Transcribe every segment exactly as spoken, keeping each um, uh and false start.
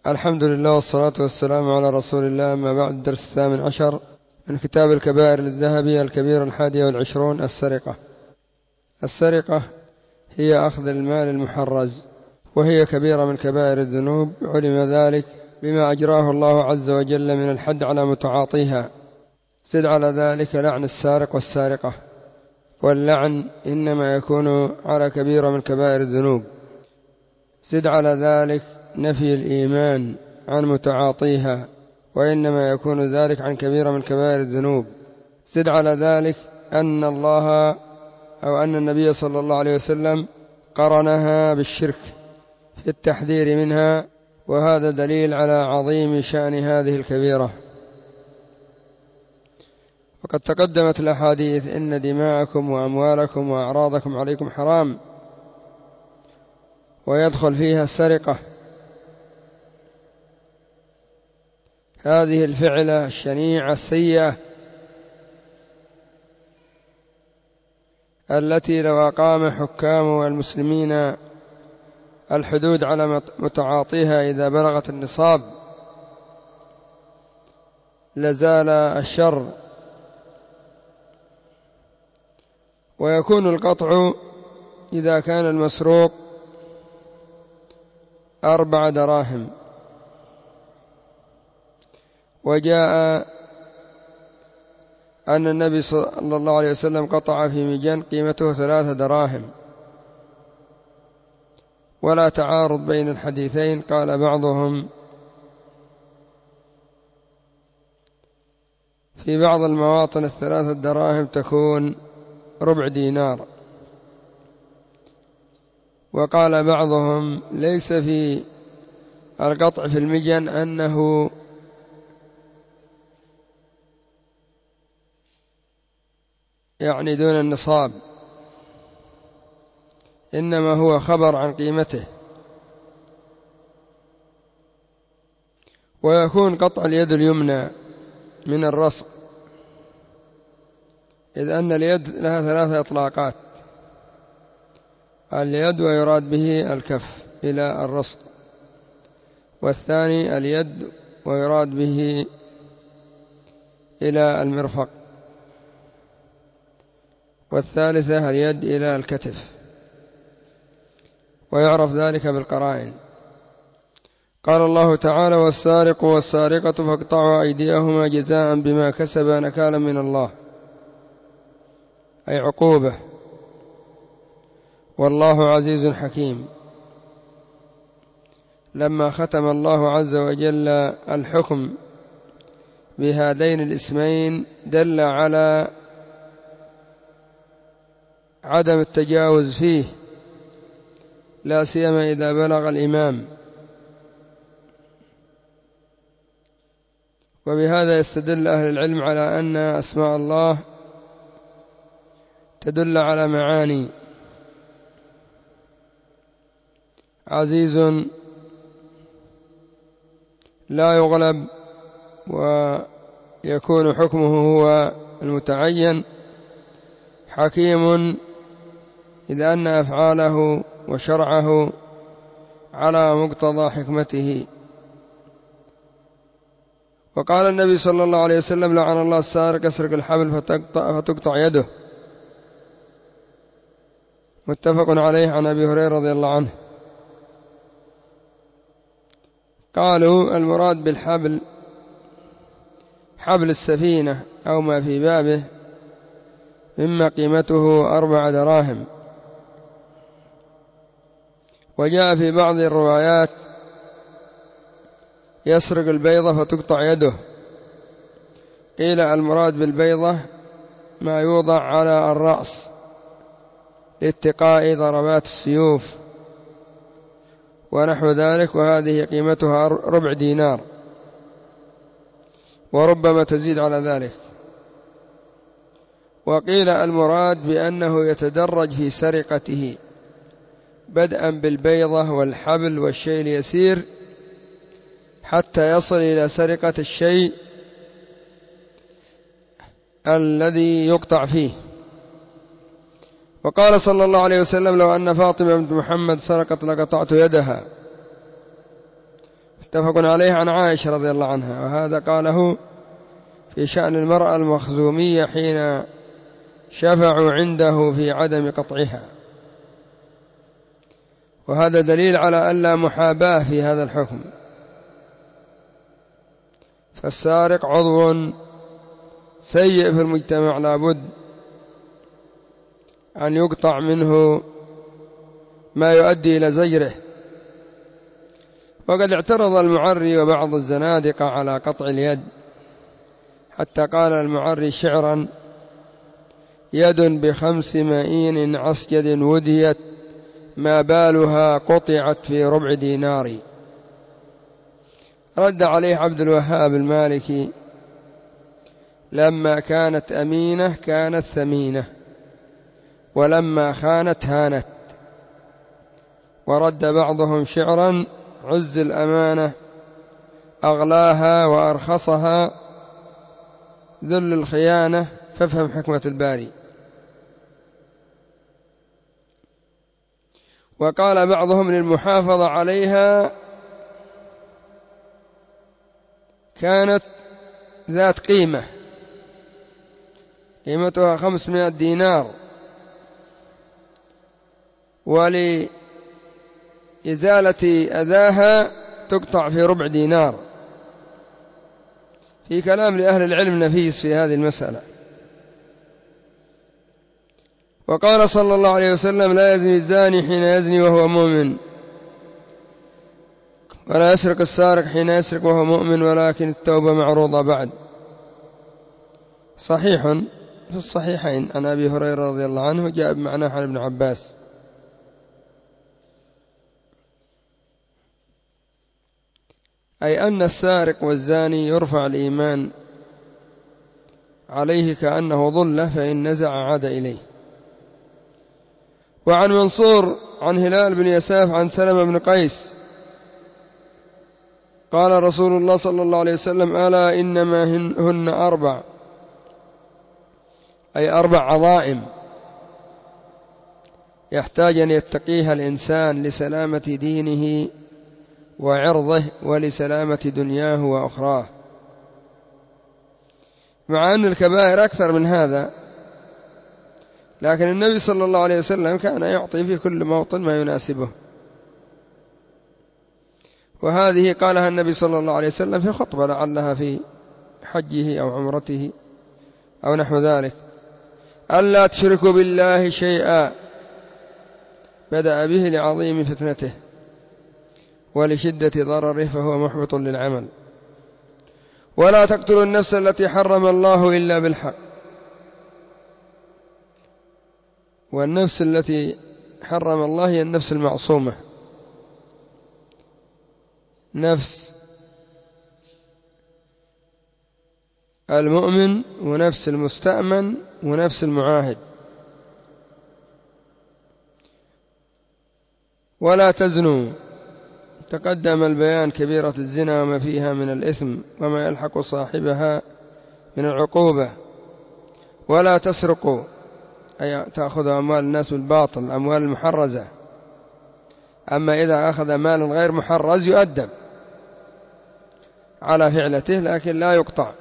الحمد لله والصلاة والسلام على رسول الله. أما بعد، الدرس الثامن عشر من كتاب الكبائر للذهبي الكبير الحادي والعشرون: السرقة. السرقة هي أخذ المال المحرز، وهي كبيرة من كبائر الذنوب، علم ذلك بما أجراه الله عز وجل من الحد على متعاطيها. زد على ذلك لعن السارق والسارقة، واللعن إنما يكون على كبيرة من كبائر الذنوب. زد على ذلك نفي الإيمان عن متعاطيها، وإنما يكون ذلك عن كبيرة من كبائر الذنوب. زد على ذلك أن الله أو أن النبي صلى الله عليه وسلم قرنها بالشرك في التحذير منها، وهذا دليل على عظيم شأن هذه الكبيرة. وقد تقدمت الأحاديث: إن دماءكم وأموالكم وأعراضكم عليكم حرام، ويدخل فيها السرقة، هذه الفعلة الشنيعة السيئة التي لو أقام حكام المسلمين الحدود على متعاطيها إذا بلغت النصاب لزال الشر. ويكون القطع إذا كان المسروق أربع دراهم، وجاء أن النبي صلى الله عليه وسلم قطع في مجن قيمته ثلاث دراهم، ولا تعارض بين الحديثين. قال بعضهم في بعض المواطن الثلاث دراهم تكون ربع دينار، وقال بعضهم ليس في القطع في المجن أنه يعني دون النصاب، إنما هو خبر عن قيمته. ويكون قطع اليد اليمنى من الرصق، إذ أن اليد لها ثلاثة إطلاقات: اليد ويراد به الكف إلى الرصق، والثاني اليد ويراد به إلى المرفق، والثالثة اليد إلى الكتف، ويعرف ذلك بالقرائن. قال الله تعالى: والسارق والسارقة فاقطعوا أيديهما جزاء بما كسبا نكالا من الله، أي عقوبة، والله عزيز حكيم. لما ختم الله عز وجل الحكم بهذين الاسمين دل على عدم التجاوز فيه، لا سيما إذا بلغ الإمام. وبهذا يستدل أهل العلم على أن أسماء الله تدل على معاني: عزيز لا يغلب ويكون حكمه هو المتعين، حكيم إذ أن أفعاله وشرعه على مقتضى حكمته. وقال النبي صلى الله عليه وسلم: لعن الله السارق يسرق الحبل فتقطع, فتقطع يده، متفق عليه عن أبي هريرة رضي الله عنه. قالوا المراد بالحبل حبل السفينة أو ما في بابه، مما قيمته أربع دراهم. وجاء في بعض الروايات: يسرق البيضة فتقطع يده. قيل المراد بالبيضة ما يوضع على الرأس لاتقاء ضربات السيوف ونحو ذلك، وهذه قيمتها ربع دينار، وربما تزيد على ذلك. وقيل المراد بأنه يتدرج في سرقته، بدءا بالبيضة والحبل والشيء اليسير حتى يصل إلى سرقة الشيء الذي يقطع فيه. وقال صلى الله عليه وسلم: لو أن فاطمة بنت محمد سرقت لقطعت يدها، متفق عليه عن عائشة رضي الله عنها، وهذا قاله في شأن المرأة المخزومية حين شفعوا عنده في عدم قطعها، وهذا دليل على أن لا محاباة في هذا الحكم. فالسارق عضو سيء في المجتمع، لا بد أن يقطع منه ما يؤدي إلى زجره. وقد اعترض المعري وبعض الزنادقة على قطع اليد، حتى قال المعري شعرا: يد بخمس مئين عسجد وديت، ما بالها قطعت في ربع دينار. رد عليه عبد الوهاب المالكي: لما كانت أمينة كانت ثمينة، ولما خانت هانت. ورد بعضهم شعرا: عز الأمانة أغلاها وأرخصها ذل الخيانة، فافهم حكمة الباري. وقال بعضهم: للمحافظة عليها كانت ذات قيمة، قيمتها خمسمائة دينار، ولإزالة أذاها تقطع في ربع دينار. في كلام لأهل العلم نفيس في هذه المسألة. وقال صلى الله عليه وسلم: لا يزني الزاني حين يزني وهو مؤمن، ولا يسرق السارق حين يسرق وهو مؤمن، ولكن التوبة معروضة بعد. صحيح في الصحيحين عن أبي هريرة رضي الله عنه، جاء بمعناه عن ابن عباس. أي أن السارق والزاني يرفع الإيمان عليه كأنه ظلة، فإن نزع عاد إليه. وعن منصور عن هلال بن يساف عن سلمة بن قيس قال رسول الله صلى الله عليه وسلم: ألا إنما هن أربع، أي أربع عظائم يحتاج أن يتقيها الإنسان لسلامة دينه وعرضه ولسلامة دنياه وأخراه، مع أن الكبائر أكثر من هذا، لكن النبي صلى الله عليه وسلم كان يعطي في كل موطن ما يناسبه. وهذه قالها النبي صلى الله عليه وسلم في خطبة لعلها في حجه أو عمرته أو نحو ذلك: ألا تشركوا بالله شيئا، بدأ به لعظيم فتنته ولشدة ضرره، فهو محبط للعمل. ولا تقتلوا النفس التي حرم الله إلا بالحق، والنفس التي حرم الله هي النفس المعصومة، نفس المؤمن ونفس المستأمن ونفس المعاهد. ولا تزنوا، تقدم البيان كبيرة الزنا وما فيها من الإثم وما يلحق صاحبها من العقوبة. ولا تسرقوا، أي تأخذ أموال الناس بالباطل، الأموال المحرزة. أما إذا أخذ مال غير محرز يؤدب على فعلته لكن لا يقطع.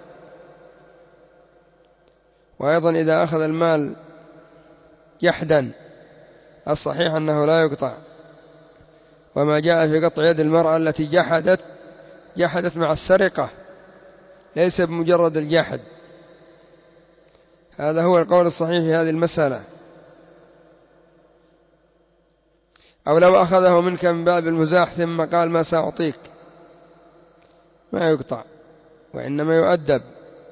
وأيضا إذا أخذ المال جحدا الصحيح أنه لا يقطع. وما جاء في قطع يد المرأة التي جحدت جحدت مع السرقة، ليس بمجرد الجحد. هذا هو القول الصحيح في هذه المسألة. أو لو أخذه منك من باب المزاح ثم قال ما سأعطيك، ما يقطع وإنما يؤدب.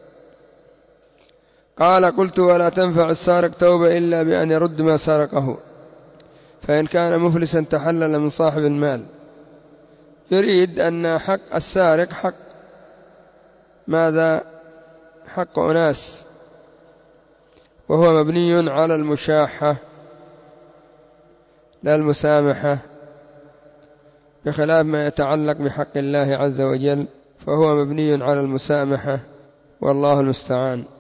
قال: قلت: ولا تنفع السارق توبة إلا بأن يرد ما سرقه، فإن كان مفلسا تحلل من صاحب المال. يريد أن حق السارق حق ماذا؟ حق أناس، وهو مبني على المشاحة لا المسامحة، بخلاف ما يتعلق بحق الله عز وجل فهو مبني على المسامحة، والله المستعان.